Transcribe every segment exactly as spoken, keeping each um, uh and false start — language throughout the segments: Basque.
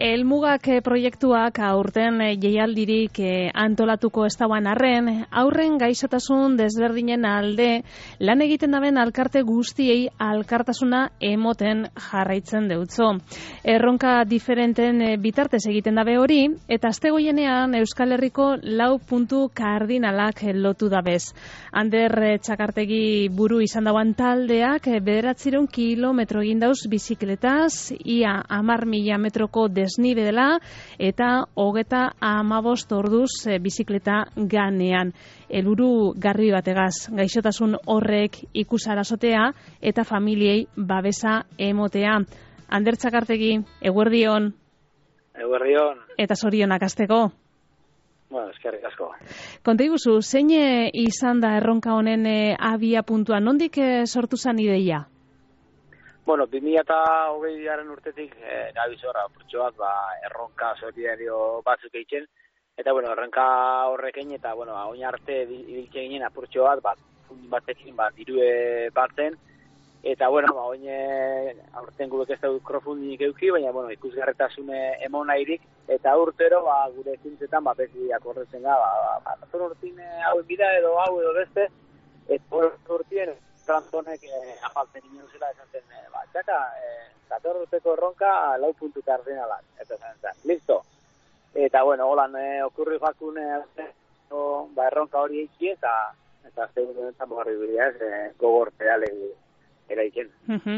Elmugak proiektuak aurten jaialdirik antolatuko ez dauan arren, aurren gaixotasun desberdinen alde lan egiten daben alkarte guztiei alkartasuna emoten jarraitzen deutzo. Erronka diferenten bitartez egiten dabe hori, eta astegoienean Euskal Herriko lau puntu kardinalak lotu dabez. Ander Txakartegi buru izan dauan taldeak bederatzireun kilometro egin dauz bizikletaz, ia amar mila metroko desnibe dela eta hogeta amabost orduz e, bizikleta ganean. Helburu garbi bategaz, gaixotasun horrek ikusarazotea eta familiei babesa emotea. Ander Txakartegi, eguerdion. Eguerdion. Eta zorionak hasteko. Bueno, eskerrik asko. Konta iguzu, zein izan da erronka honen e, abia puntua, nondik e, sortu zan ideia? Bueno, bi mila hogeiaren urtetik eh, gabizorra apurtxo bat, ba, erronka solidario batzuk egiten, eta, bueno, erronka horrekin, eta, bueno, oin arte ibiltzen ginen apurtxo bat, bat, fundin batekin, bat, dirue batzen, eta, bueno, ba, oin aurten gubek ez da crowdfunding euki, baina, bueno, ikusgarretasune emon nahirik, eta urtero, ba, gure ekintzetan, ba, beti akorretzen ga, ba, ba, ba, urtin hauen bida edo hau edo beste, eta urtien, Trantonek eh, apaltzen inen zela esaten, eh, ba, txaka, eh, kator urteko erronka lau puntu kardinalak. Eta zen, listo. Eta, bueno, holan eh, okurri jakun eh, ba, erronka hori eiki eta eta zegoen dentan bogarri bilia ez, eh, gogor pedale eraiken. Uh-huh.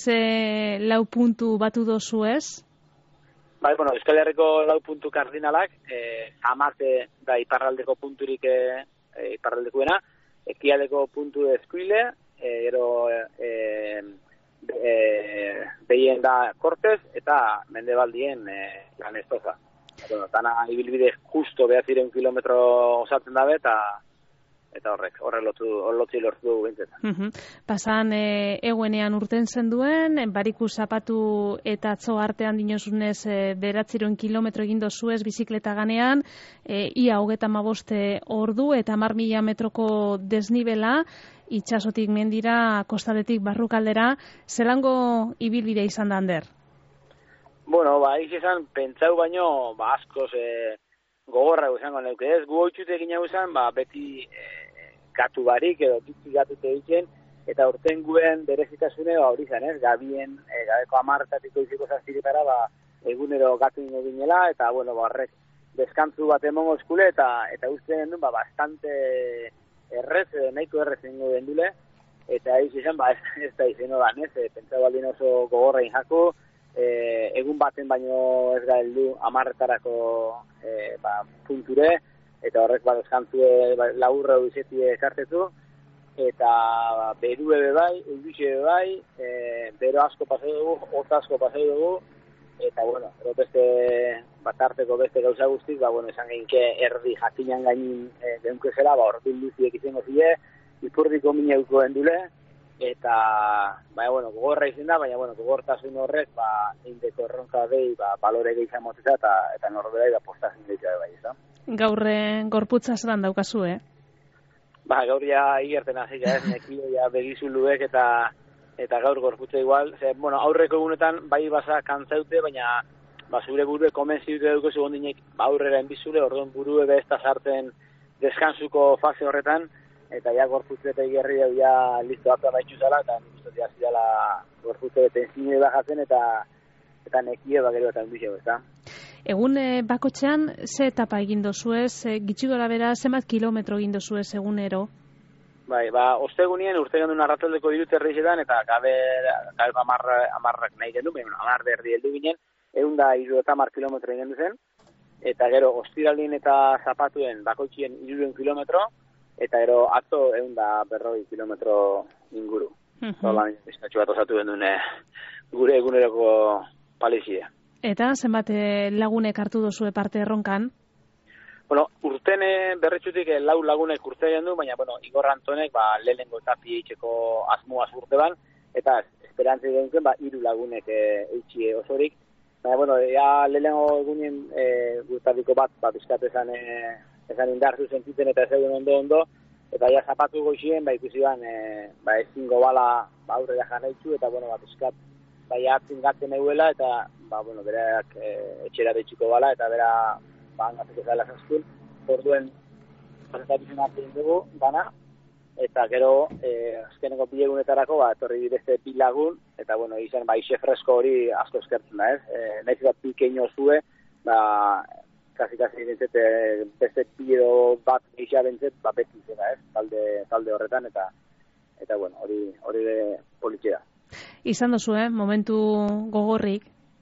Ze lau puntu batu dozu ez? Bai, bueno, Euskal Herriko lau puntu kardinalak, eh, amate da iparraldeko punturik eh, iparraldekuena, ekialdeko puntu eskuile, ero e, e, behien da Kortez eta mendebaldien e, Lanestoza. Bueno, tana ibilbide justo behatzireun kilometro osatzen dabe eta eta horrek, horre lotu, horlotzi lortu dugu bintetan. Uh-huh. Pasan e, eguenean urten zenduen, bariku zapatu eta atzo artean dinozunez e, beratzireun kilometro egin dozuez bizikleta ganean, e, ia hogeta maboste ordu eta hamar mila metroko desnibela, itxasotik mendira, kostaletik barrukaldera, zelango ibilbidea izan da, Ander? Bueno, ba, izan, pentsau baino, ba, askoz e, gogorra izango neuke ez, gu hoitxute egin hau izan, ba, beti e, gatu barik edo bitzi gatute egiten, eta urten guen berezitasune ba, hori izan ez, gabien, e, gabeko amartatiko iziko zaztiretara, ba, egunero gatu ingo ginela, eta, bueno, ba, horrek, deskantzu bat emongo eskule, eta, eta uste den ba, bastante errez, nahiko errez ingo den dule, eta eiz izan, ba, ez, ez da izeno da, ez, e, pentsa baldin oso gogorrein jako, e, egun baten baino ez ga heldu amarretarako e, ba, punture, eta horrek ba, deskantzu ba, laburra izeti ekartetu, eta ba, berue bebai, euduxe bebai, e, bero asko pasai dugu, hot asko pasai dugu, eta, bueno, ero beste batarteko beste gauza guztik, ba, bueno, esan geinke erdi jakinan gainin e, deunke zela, ba, horretin duziek izango zile, ipurdiko mineuko endule, eta, baina, bueno, gogorra izin da, baina, bueno, gogortasun horrek, ba, eindeko erronka behi, ba, balore gehiago moteza, eta, eta norbera, ba, postazin gehiago bai, ez da? Gaurre gorputza zelan daukazu, eh? Ba, gaur ja igerten hasi ez, nekio ja begizuluek eta eta gaur gorputza igual. Ze, bueno, aurreko egunetan bai basa kantzaute, baina ba, zure burue komentziute dugu segundinek ba, aurrera enbizule, orduan burue bezta sartzen deskansuko fase horretan, eta ja gorputza eta igerri hau ja listo bat baitxu zala, eta nik uste hasi dela gorputza eta enzine bajatzen, eta eta nekio bakero eta enbizio, ez da? Egun e, bakotxean, ze etapa egin dozuez, e, gitxi gora bera, zenbat kilometro egin dozuez egunero? Bai, ba, ostegunien urte gendun arrataldeko iruterri zetan, eta gabe, gabe amar, amarrak nahi gendu, baina amar berdi heldu ginen, egun da iru eta amar kilometro egin duzen, eta gero ostiralin eta zapatuen bakoitzien iruruen kilometro, eta gero atzo egun da berroi kilometro inguru. Uh-huh. Zola, bizkatxu bat osatu gendun e, gure eguneroko palizia. Eta zenbat lagunek hartu dozue parte erronkan? Bueno, urten berretxutik lau lagunek urte egin du, baina, bueno, Igor Antonek, ba, lehenengo tapi eitzeko asmoaz urte ban, eta esperantzi genuen, ba, hiru lagunek eitxie osorik. Baina, bueno, ja lehenengo egunien e, gurtatiko bat, ba, bizkat esan, e, esan indartu sentitzen eta zeuden ondo ondo, eta ja zapatu goizien, ba, ikusi ban, e, ba, ezingo bala, ba, aurrera jarraitzu, eta, bueno, ba, bizkat, bai hartzen gatzen eguela, eta ba, bueno, berak e, etxera betxiko bala, eta bera, ba, angatzeko zela zazkun, orduen, presentatu egin dugu, dana, eta gero, e, azkeneko bi egunetarako, ba, etorri beste bi lagun, eta, bueno, izan, ba, ixe fresko hori asko eskertzen da, ez? E, nahiz bat pikeino zue, ba, kasi-kasi bintzet, beste pilo bat eixa bintzet, ba, beti zera, ez? Talde, talde horretan, eta, eta bueno, hori, hori de politxera. Izan dozu, eh? Momentu gogorrik?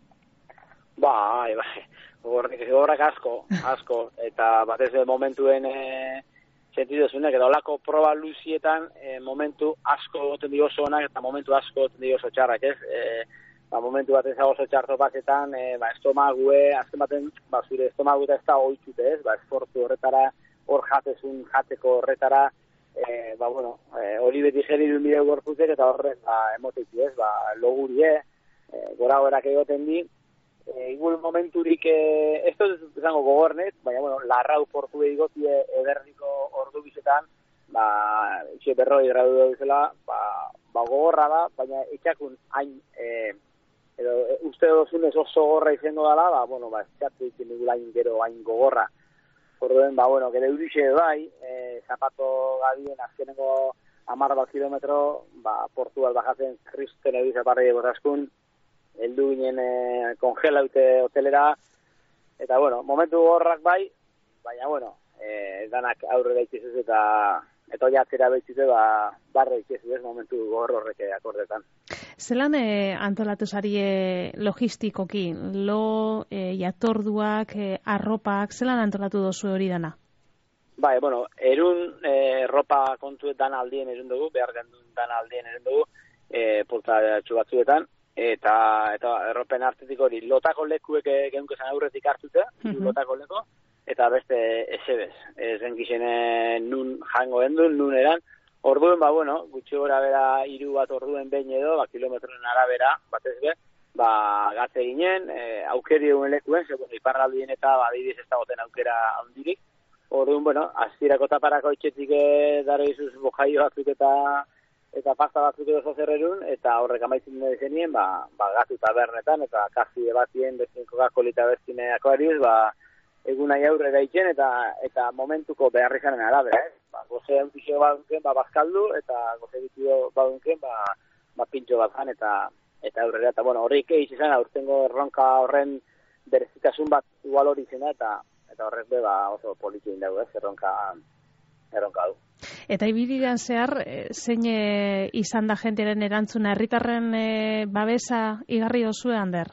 Bai, bai, gogorrik, gogorrak asko, asko, eta batez momentuen e, sentidu zuenak, eta olako proba luzietan e, momentu asko goten dio zonak, eta momentu asko goten dio zo txarrak, ez? E, ba, momentu bat ez oso txarto batetan, e, ba, estomague, azken baten, ba, zure estomagu eta ez da oitzute, ez? Ba, esfortu horretara, hor jatezun, jateko horretara, e, ba, bueno, e, hori beti geniru mire gorputzek, eta horrek, ba, emoteitu, ez? Ba, logurie, e, gora horak egoten di, e, igual momenturik, e, ez dut izango gogornet, baina, bueno, larrau portu egotie ederniko ordu bizetan, ba, itxe berroi gradu duzela, ba, ba, gogorra da, baina itxakun hain, e, edo uste dozunez oso gorra izango dela, ba, bueno, ba, eskatu ikin nigulain gero hain gogorra. Orduen, ba, bueno, gero eurixe bai, e, zapato gadien azkeneko hamar bat kilometro, ba, Portugal bajatzen kristen edu zaparri egotaskun, heldu ginen e, kongelaute hotelera, eta, bueno, momentu gogorrak bai, baina, bueno, e, danak aurrera ikizuz eta eta oiatzera behitzize, ba, barra ikizuz ez momentu gogor horrek akordetan. Zelan e, antolatu zarie logistikoki, lo, e, jatorduak, e, arropak, zelan antolatu dozu hori dana? Bai, bueno, erun e, ropa kontuet dana aldien erun dugu, behar gendun dana aldien erun dugu, e, polta batzuetan, eta eta erropen artetik hori lotako lekuek geunko zan aurretik hartute, uh-huh. lotako leko, eta beste esebez, ezen gizene nun jango endun, nun eran, orduen, ba, bueno, gutxi gora bera hiru bat orduen behin edo, ba, kilometroen arabera, batez be, ba, gatze ginen, e, aukeri egun lekuen, segun iparraldien eta, ba, dibiz ez dagoten aukera handirik, orduen, bueno, aztirako taparako itxetik dara izuz bojaio batzuk eta eta pasta batzuk edo zozerrerun, eta horrek amaitzen dut zenien, ba, ba, gatu tabernetan, eta kasi ebatien, bezin Coca-Cola bezine akuariuz, ba, egun nahi aurrera itzen, eta eta momentuko beharri zanen arabera, eh? Ba, goze eutixo badunken, ba, bazkaldu, eta goze bitio badunken, ba, ba, pintxo bat zan, eta, eta aurrera, eta, bueno, horrik eiz izan, aurtengo erronka horren berezitasun bat igual hori izena, eta, eta horrek be, ba, oso politien dugu, ez, erronka, erronka du. Eta ibidian zehar, zein e, izan da jenteren erantzuna, herritarren e, babesa igarri dozue, Ander?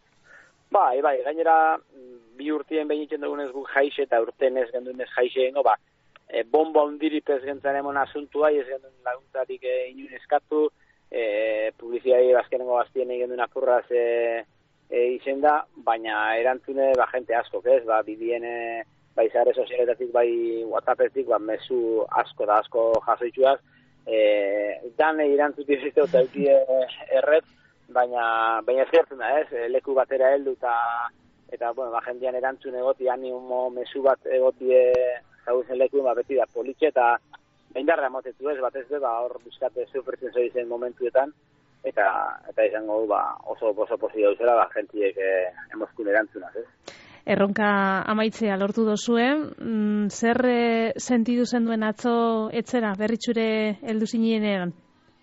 Bai, bai, gainera, bi urtien behin itzen dugunez guk jaixe, eta urten ez gendunez jaixe gengo, ba, e, bomba hundirip ez gentzen emon asuntua, ez gendun laguntzatik e, inun eskatu, e, publiziai bazkenengo baztien egin duen apurraz e, e, izen da, baina erantzune ba, jente asko, ez, ba, bidien e, bai zare sozialetatik, bai WhatsAppetik, ba, mezu asko da asko jasoitzuaz, e, dane irantzuti zizte eta eukie erret, baina, baina ezkertzen da, ez, leku batera heldu eta eta, bueno, ba, jendean erantzun egoti, animo mezu bat egoti zauzen leku, ba, beti da politxe, eta behindarra motetu ez, batez be, ba, hor bizkate zeupertzen zoizen momentuetan, eta eta izango, ba, oso, oso posi dauzela, ba, jentiek eh, emozkun erantzunaz, ez. Erronka amaitzea lortu dozue, mm, zer e, sentidu zenduen atzo etzera, berritxure heldu zinienean?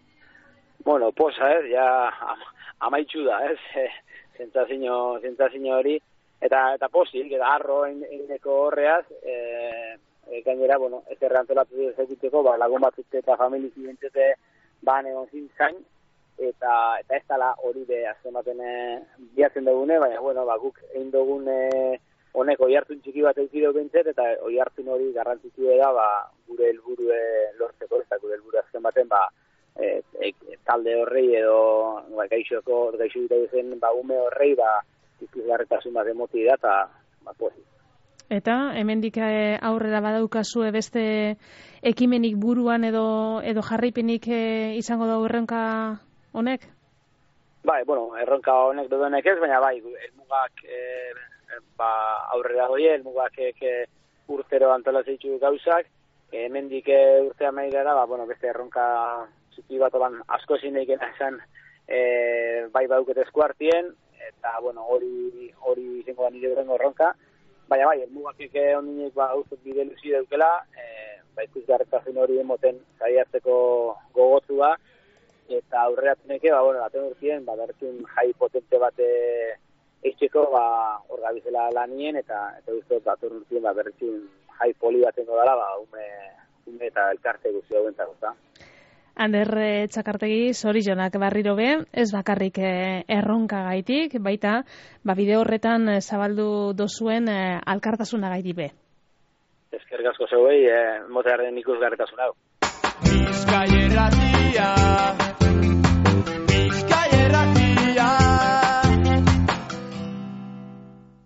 Bueno, posa, ez, ja am, amaitxu da, ez, e, zentzazino, zentzazino hori, eta eta posik, eta arro egineko horreaz, e, e, gainera, bueno, ez errantolatu ezaguteko, ba, lagun batzuk eta familiz ibentzete ban egon zintzen, eta eta ez dala hori be azken baten biatzen dugune, baina, bueno, ba, guk egin dugune honek oihartzun txiki bat eukideu bintzet, eta oihartzun hori garrantzitsu da, ba, gure helburue lortzeko, eta gure helburu azken baten, ba, e, e, talde horrei edo ba, gaixoko, gaixo dira zen, ba, ume horrei, ba, ikizgarretasun bat emoti da, eta, ba, posi. Eta, hemendik aurrera badaukazue beste ekimenik buruan edo edo jarraipenik izango da erronka honek? Bai, bueno, erronka honek dodenek ez, baina bai, elmugak e, ba, aurrera doie, elmugak e, urtero antolatzeitu gauzak, e, hemendik e, urtea mailera, ba, bueno, beste erronka txiki bat oban asko ezin egin esan e, bai bauket eskuartien, eta, bueno, hori hori izango da nire horrengo erronka. Baina bai, elmugakik ondinek ba, uzut bide luzi daukela, e, ba, ikusgarretasun hori emoten saiatzeko gogotzua, eta aurreratuneke, ba, bueno, baten urtien, ba, bertun jai potente bate eitzeko, ba, hor gabizela lanien, eta eta uzut baten urtien, ba, bertun jai poli baten dela, ba, ume, ume eta elkarte guzti hauen zagoza. Ander Txakartegi, zorionak berriro be, ez bakarrik eh, erronka gaitik, baita, ba, bide horretan eh, zabaldu dozuen eh, alkartasuna gaitik be. Eskerrik asko zeuei, eh, mota garden ikusgarretasun hau. Bizkaia irratia